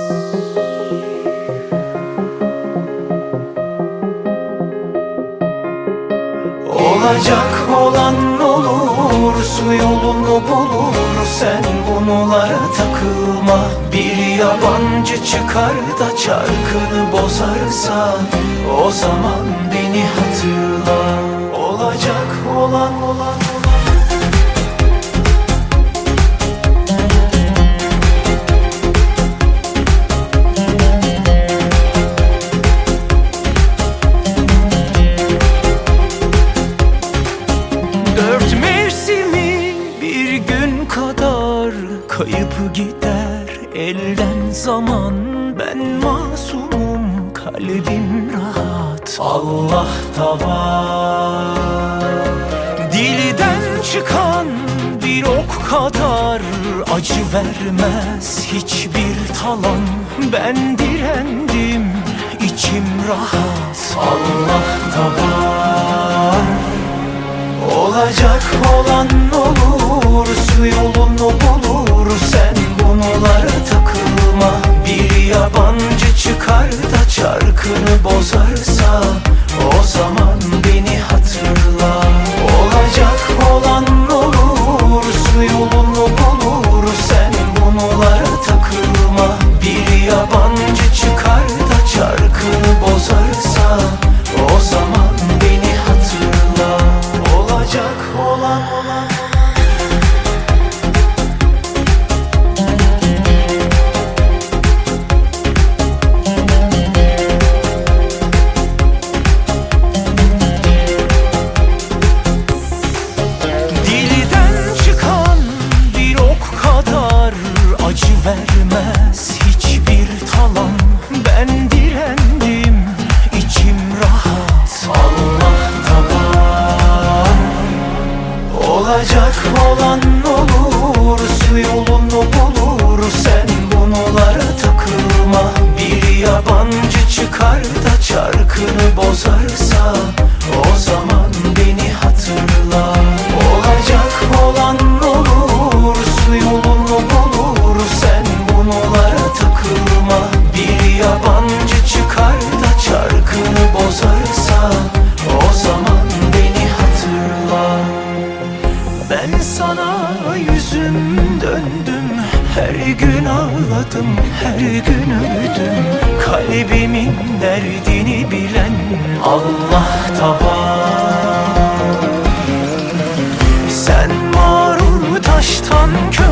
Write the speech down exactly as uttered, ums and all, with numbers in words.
Olacak olan olur, su yolunu bulur. Sen bunlara takılma. Bir yabancı çıkar da çarkını bozarsa, o zaman beni hatırla. Olacak olan olan dört mevsimi bir gün kadar kayıp gider elden zaman. Ben masumum, kalbim rahat, Allah da var. Dilden çıkan bir ok kadar acı vermez hiçbir talan. Ben direndim, içim rahat, Allah da var. Olacak olan olur, su yolunu bulur. Sen bunlara takılma. Bir yabancı çıkar da çarkını bozarsa, o zaman beni hatırla. Olacak olan olur, su yolunu bulur. Sen bunlara takılma. Bir yabancı çıkar da çarkını bozarsa, o zaman beni hatırla. Olacak olan olan dilden çıkan bir ok kadar acı vermez hiçbir talan. Ben direndim, içim rahat, Allah da var. Olacak olan olur, su yolunu bulur. Sen bunlara takılma. Bir yabancı çıkar da çarkını bozarsa, o zaman beni hatırla. Olacak olan olur, su yolunu bulur. Sen bunlara takılma. Bir yabancı çıkar da çarkını bozarsa, o zaman beni hatırla. Ben sana yüzüm döndüm, her gün ağladım, her gün öldüm. Kalbimin derdini bilen Allah da var. Sen mağrur taştan kö